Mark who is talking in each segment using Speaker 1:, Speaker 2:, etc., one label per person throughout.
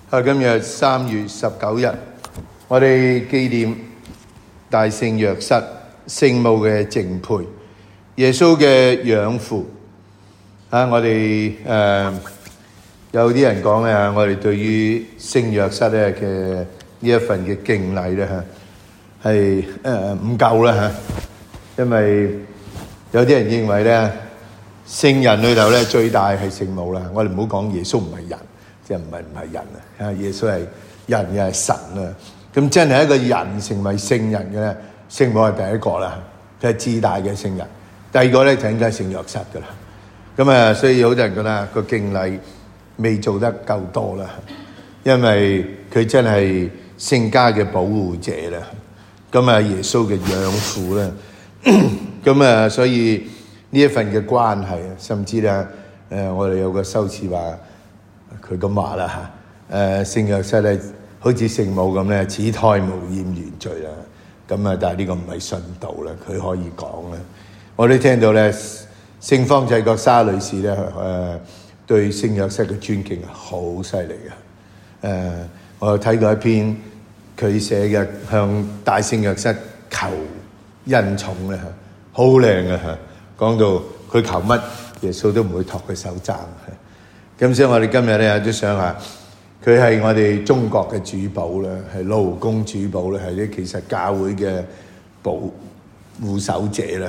Speaker 1: 今日3月19日，我哋紀念大聖若瑟聖母嘅淨配，耶穌嘅養父。我哋有啲人講咧，我哋對於聖若瑟咧嘅呢一份嘅敬禮咧係唔夠啦，因為有啲人認為咧聖人裏頭咧最大係聖母啦。我哋唔好講耶穌唔係人。即係唔係人啊！耶穌係人又係神啊！咁真係一個人成為聖人嘅咧，聖母係第一個啦，佢係至大嘅聖人。第二個咧就應該係聖若瑟噶啦。咁所以好多人覺得個敬禮未做得夠多啦，因為佢真係聖家嘅保護者啦。耶穌嘅養父啦。所以呢一份嘅關係啊，甚至咧我哋有個修辭話。佢咁話啦聖若瑟咧，好似聖母咁咧，此胎無染原罪啦。但係呢個唔係信道啦，佢可以講啦。我哋聽到咧，聖方濟各沙女士咧，對聖若瑟嘅尊敬係好犀利嘅。我睇過一篇佢寫嘅向大聖若瑟求恩寵咧，好靚嘅嚇。講到佢求乜，耶穌都唔會托佢手踭。所以我哋今日咧都想下，佢係我哋中國嘅主保啦，係勞工主保啦，係啲其實教會嘅保護守者啦。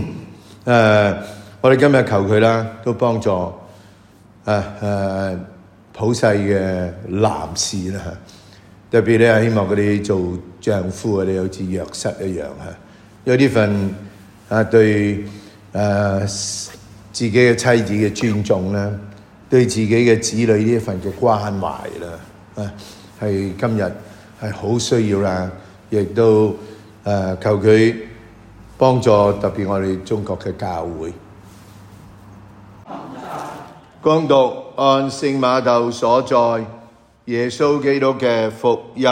Speaker 1: 我哋今日求佢啦，都幫助普世嘅男士啦，特別咧希望佢哋做丈夫嘅，你好似若瑟一樣有呢份對自己嘅妻子嘅尊重啦。對自己嘅子女呢一份嘅關懷啦，係今日係好需要啦，亦都求佢幫助特別我哋中國嘅教會。恭讀按聖瑪竇所載耶穌基督嘅福音。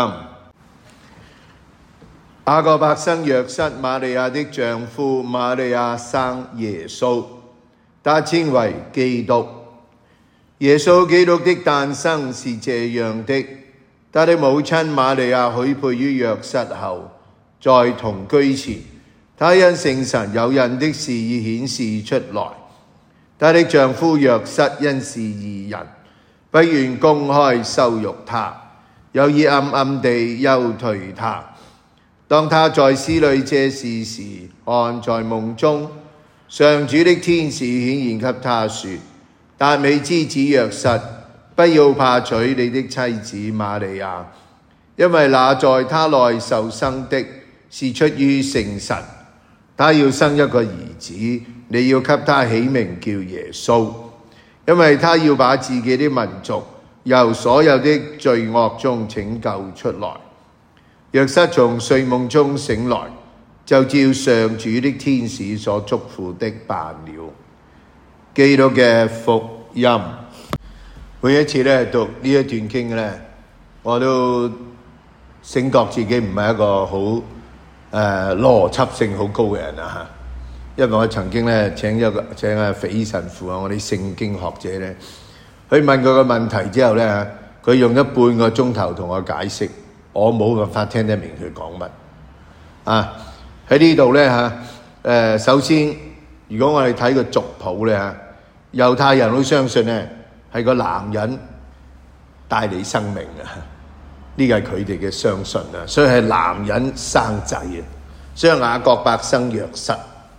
Speaker 1: 雅各伯生若瑟，瑪利亞的丈夫，瑪利亞生耶穌，他稱為基督。耶穌基督的誕生是這樣的：他的母親瑪利亞許配於若瑟後，在同居前，他因聖神有孕的事已顯示出來。他的丈夫若瑟因是義人，不願公開羞辱他，有意暗暗地休退他。當他在司裏這事時，看在夢中，上主的天使顯現給他說：達味之子若瑟，不要怕娶你的妻子瑪利亞，因為那在她內受生的是出於聖神。她要生一個兒子，你要給他起名叫耶穌，因為他要把自己的民族由所有的罪惡中拯救出來。若瑟從睡夢中醒來，就照上主的天使所囑咐的辦了。基督嘅福音。每一次咧讀呢一段經咧，我都醒覺自己唔係一個好邏輯性好高嘅人啊！因為我曾經咧請阿斐神父啊，我哋聖經學者咧，去問佢個問題之後咧，佢用咗半個鐘頭同我解釋，我冇辦法聽得明佢講乜喺呢度咧首先，如果我哋睇個族譜咧猶太人都相信咧係個男人帶嚟生命呢個係佢哋嘅相信所以係男人生仔所以雅各伯生若瑟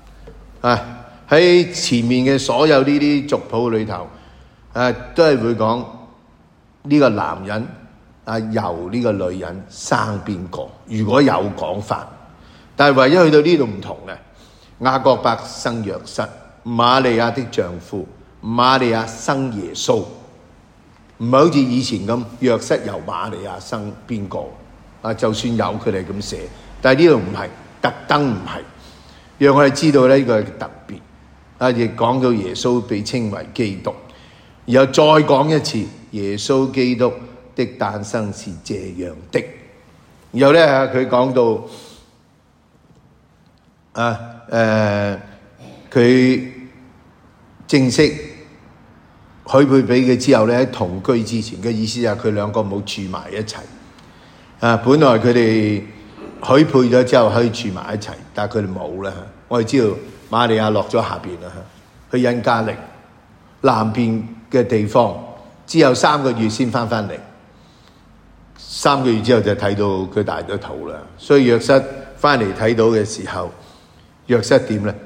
Speaker 1: 喺前面嘅所有呢啲族譜裏頭都係會講呢個男人由呢個女人生邊個，如果有講法，但係唯一去到呢度唔同嘅，雅各伯生若瑟，瑪利亞的丈夫，瑪利亞生耶穌，唔係好似以前咁若瑟由瑪利亞生邊個就算有佢哋咁寫，但係呢度唔係，特登唔係，讓我哋知道呢個係特別亦講到耶穌被稱為基督，然後再講一次耶穌基督的誕生是這樣的，然後咧佢講到佢正式許配俾佢之後咧，喺同居之前嘅意思就係佢兩個冇住埋一齊。本來佢哋許配咗之後可以住埋一齊，但係佢哋冇啦。我哋知道瑪利亞落咗下邊啦，去印加力南邊嘅地方，之後3個月先翻嚟。3個月之後就睇到佢大咗肚啦。所以約瑟翻嚟睇到嘅時候，約瑟點咧？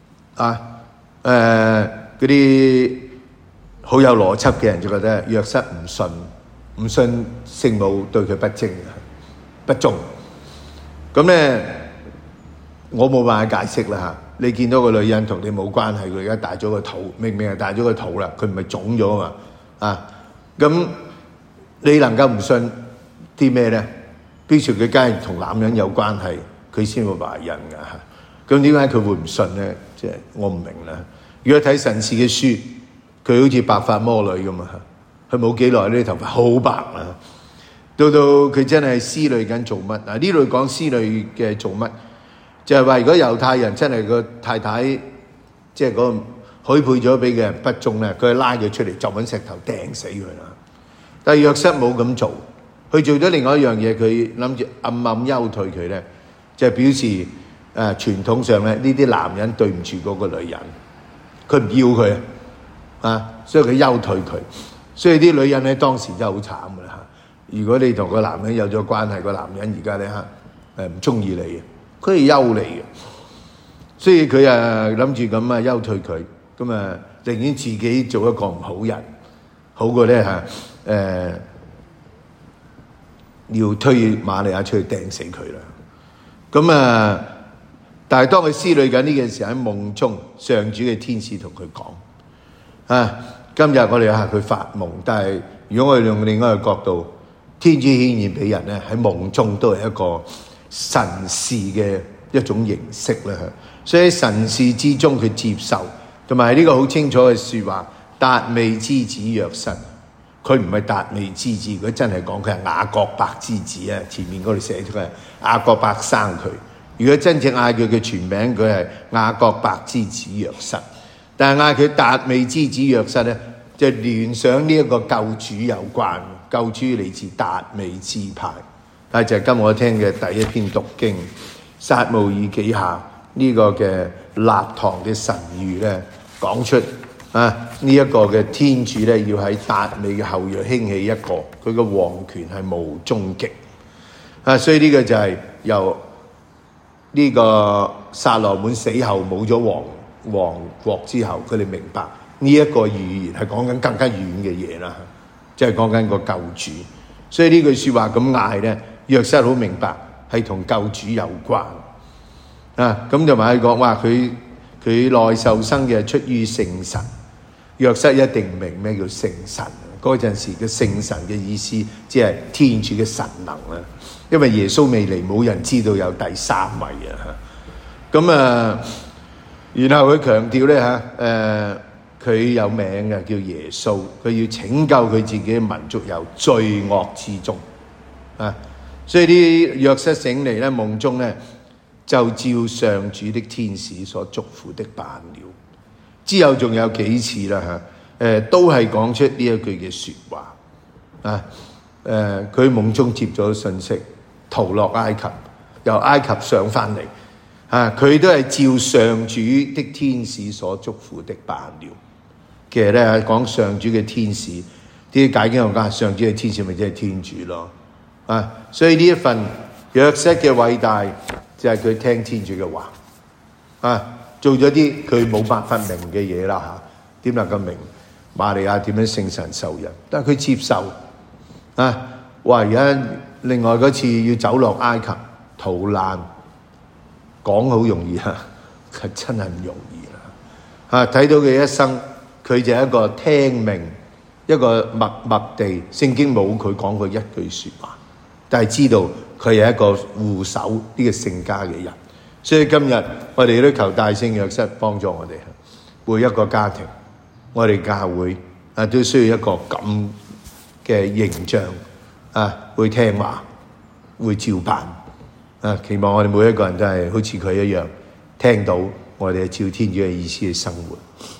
Speaker 1: 嗰啲好有邏輯嘅人就覺得約瑟唔信聖母對佢不忠。咁咧，我冇辦法解釋啦嚇。你見到個女人同你冇關係，佢而家大咗個肚，明明係大咗個肚啦，佢唔係腫咗啊嘛。咁你能夠唔信啲咩咧？表示佢梗係同男人有關係，佢先會懷孕噶嚇。咁點解佢會唔信咧？即係我唔明啦。如果睇神士嘅書，佢好似白髮魔女咁啊！佢冇幾耐呢，頭髮好白啊！到佢真係思慮緊做乜？呢度講思慮嘅做乜，就係話如果猶太人真係個太太，即係嗰個許配咗俾嘅人不忠咧，佢拉佢出嚟就揾石頭掟死佢啦。但係約瑟冇咁做，佢做咗另外一樣嘢，佢諗住暗休退佢咧，就係表示傳統上咧呢啲男人對唔住嗰個女人，佢唔要佢所以佢休退佢。所以啲女人咧當時真係好慘噶啦嚇。如果你同個男人有咗關係，個男人而家咧唔中意你嘅，佢係休你嘅。所以佢諗住咁休退佢，咁寧願自己做一個唔好人，好過咧要推瑪利亞出去掟死佢啦。咁但係當佢思慮緊呢件事喺夢中，上主嘅天使同佢講今日我哋係佢發夢，但係如果我哋用另一個角度，天主顯現俾人咧喺夢中都係一個神視嘅一種形式啦。所以喺神視之中佢接受，同埋呢個好清楚嘅說話，達味之子約瑟，佢唔係達味之子，佢真係講佢係雅各伯之子啊！前面嗰度寫出嚟，雅各伯生佢。如果真正嗌佢嘅全名，佢係雅各伯之子約瑟。但係嗌佢達味之子約瑟咧，就聯想呢一個救主有關，救主嚟自達味支派。但係就係今日我聽嘅第一篇讀經，撒慕爾記下呢個嘅立堂嘅神諭咧，講出呢一個嘅天主咧要喺達味嘅後裔興起一個，佢嘅王權係無終極。所以呢個就係由呢個撒羅滿死後冇咗王國之後，佢哋明白呢一個預言係講緊更加遠嘅嘢啦，即係講緊個救主。所以呢句說話咁嗌咧，約瑟好明白係同救主有關咁就埋佢講話佢內受生嘅出於聖神。約瑟一定唔明咩叫聖神，嗰陣時嘅聖神嘅意思即係天主嘅神能啦。因為耶穌未嚟，冇人知道有第三位然後佢強調咧佢有名嘅叫耶穌，佢要拯救佢自己嘅民族由罪惡之中所以啲約瑟醒嚟咧，夢中咧就照上主的天使所囑咐的辦了。之後仲有幾次啦都係講出呢一句嘅說話佢夢中接咗信息，逃落埃及，由埃及上翻嚟佢都係照上主的天使所囑咐的辦了。其實咧講上主嘅天使，啲解經學家上主嘅天使咪即係天主咯所以呢一份約瑟嘅偉大就係佢聽天主嘅話做咗啲佢冇辦法明嘅嘢啦點能夠明瑪利亞點樣聖神受孕？但係佢接受話而家另外嗰次要走落埃及逃難，講好容易佢真係唔容易睇到佢一生，佢就係一個聽命，一個默默地，聖經冇佢講過一句說話，但係知道佢係一個護守呢個聖家嘅人。所以今日我哋都求大聖約瑟幫助我哋，每一個家庭，我哋教會都需要一個咁嘅形象會聽話，會照辦期望我哋每一個人都係好似佢一樣，聽到我哋照天主嘅意思去生活。